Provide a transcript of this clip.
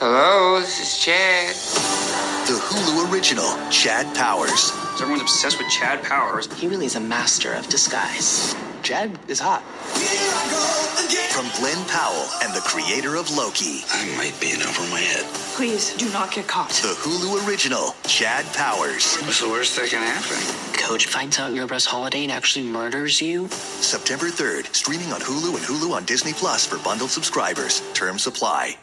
Hello, this is Chad. The Hulu original, Chad Powers. Everyone's obsessed with Chad Powers. He really is a master of disguise. Chad is hot. From Glenn Powell and the creator of Loki. I might be in over my head. Please do not get caught. The Hulu original, Chad Powers. What's the worst that can happen? Coach finds out you're Russ Holiday and actually murders you. September 3rd, streaming on Hulu and Hulu on Disney Plus for bundled subscribers. Terms apply.